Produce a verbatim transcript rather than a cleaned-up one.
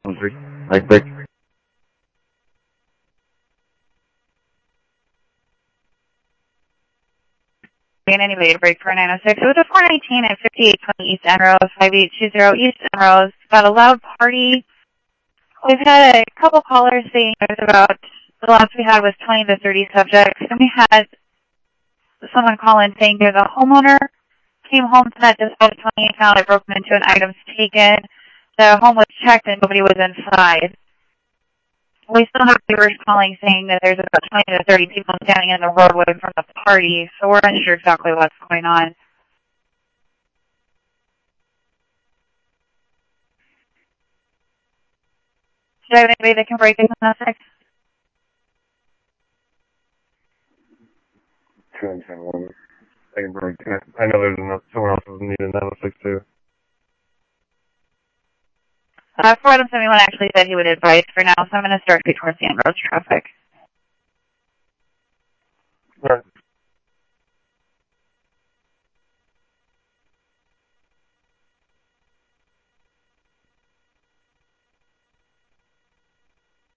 Like, break. Anybody to break for nine oh six. It was a four nineteen at fifty-eight twenty East Enrose, five eight two zero East Enrose. Got a loud party. We've had a couple callers saying it was about, the last we had was twenty to thirty subjects. And we had someone call in saying there's a homeowner came home to that dispatch twenty account. I broke them into an items taken. The home was checked and nobody was inside. We still have viewers calling saying that there's about twenty to thirty people standing in the roadway from the party, so we're unsure exactly what's going on. Do I have anybody that can break this in six? two nine seven one. I can break. I know there's enough, someone else who's needed nine oh six too. Uh, four Adam seventy-one actually said he would advise for now, so I'm going to start towards the end road traffic. All right.